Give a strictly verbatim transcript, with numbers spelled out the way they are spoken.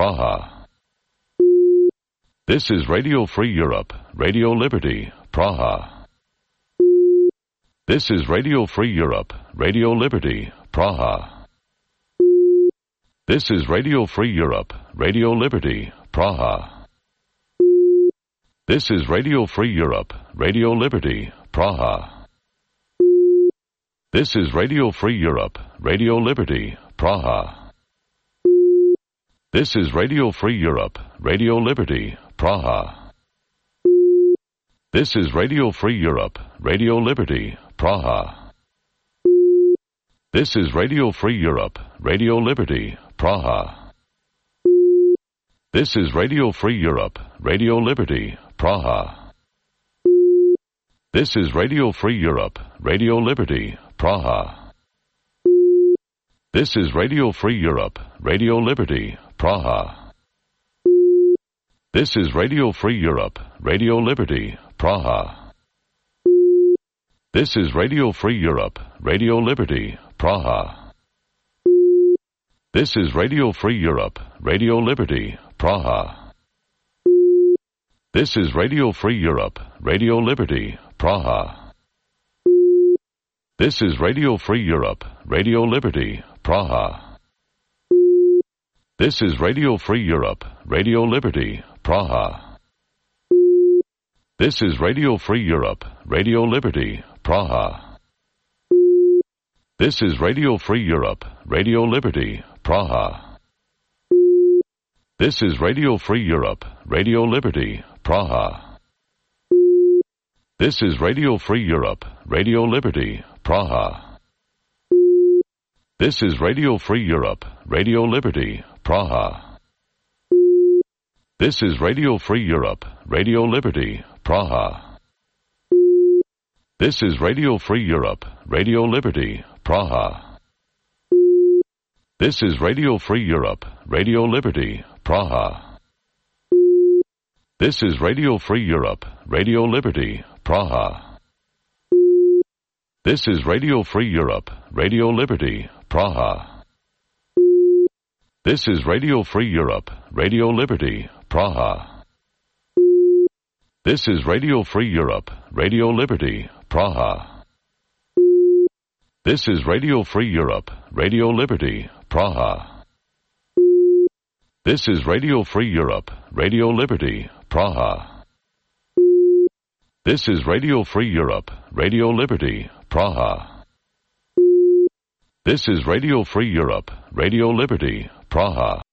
Praha. This is Radio Free Europe, Radio Liberty, Praha. This is Radio Free Europe, Radio Liberty, Praha. This is Radio Free Europe, Radio Liberty, Praha. This is Radio Free Europe, Radio Liberty, Praha. This is Radio Free Europe, Radio Liberty, Praha. This is Radio Free Europe, Radio Liberty, Praha. This is Radio Free Europe, Radio Liberty, Praha. This is Radio Free Europe, Radio Liberty, Praha. This is Radio Free Europe, Radio Liberty, Praha. This is Radio Free Europe, Radio Liberty, Praha. This is Radio Free Europe, Radio Liberty, Praha. This is Radio Free Europe, Radio Liberty, Praha. This is Radio Free Europe, Radio Liberty, Praha. This is Radio Free Europe, Radio Liberty, Praha. This is Radio Free Europe, Radio Liberty, Praha. This is Radio Free Europe, Radio Liberty, Praha. This is Radio Free Europe, Radio Liberty, Praha. This is Radio Free Europe, Radio Liberty, Praha. This is Radio Free Europe, Radio Liberty, Praha. This is Radio Free Europe, Radio Liberty, Praha. This is Radio Free Europe, Radio Liberty, Praha. This is Radio Free Europe, Radio Liberty, Praha. This is Radio Free Europe, Radio Liberty, Praha. This is Radio Free Europe, Radio Liberty, Praha. This is Radio Free Europe, Radio Liberty, Praha. This is Radio Free Europe, Radio Liberty, Praha. This is Radio Free Europe, Radio Liberty, Praha. This is Radio Free Europe, Radio Liberty, Praha. This is Radio Free Europe, Radio Liberty, Praha. This is Radio Free Europe, Radio Liberty, Praha. This is Radio Free Europe, Radio Liberty, Praha. This is Radio Free Europe, Radio Liberty, Praha. This is Radio Free Europe, Radio Liberty, Praha.